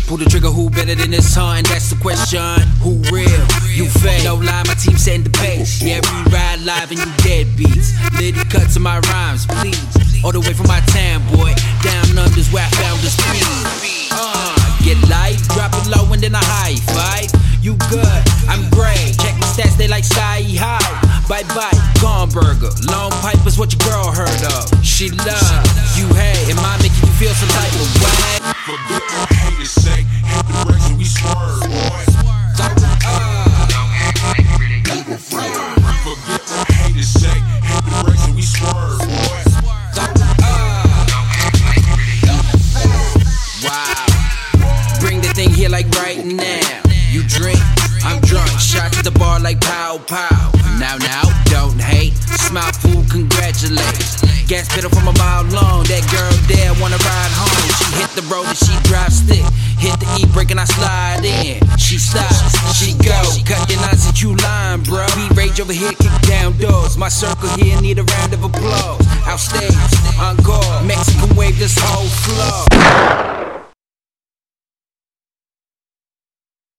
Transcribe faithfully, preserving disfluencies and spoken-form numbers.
Pull the trigger, who better than this hunt? And that's the question. Who real? You fake. No lie, my team setting the pace. Yeah, we ride live and you deadbeats. Litty cuts of my rhymes, please. All the way from my town, boy. Down under's where I found the speed. Uh, get light, drop it low and then a high five. You good, I'm great. Check my stats, they like sky high. Bye bye, gone burger. Long pipe is what your girl heard of. She love you, hey. Am I making you feel some type of way? Forget what haters say. Hit the brakes and we swerve, boy. Forget what haters say. Hit the brakes and we swerve, boy. Wow. Bring the thing here like right now. You drink, I'm drunk. Shot to the bar like pow pow. Now now, don't hate. Smile fool, congratulate. Gas pedal from a mile long. That girl there wanna ride home. She hit the road and she drive stick. Hit the E-brake and I slide in. She stops, she go. Cut your nonsense, you lying, bro. We rage over here, kick down doors. My circle here need a round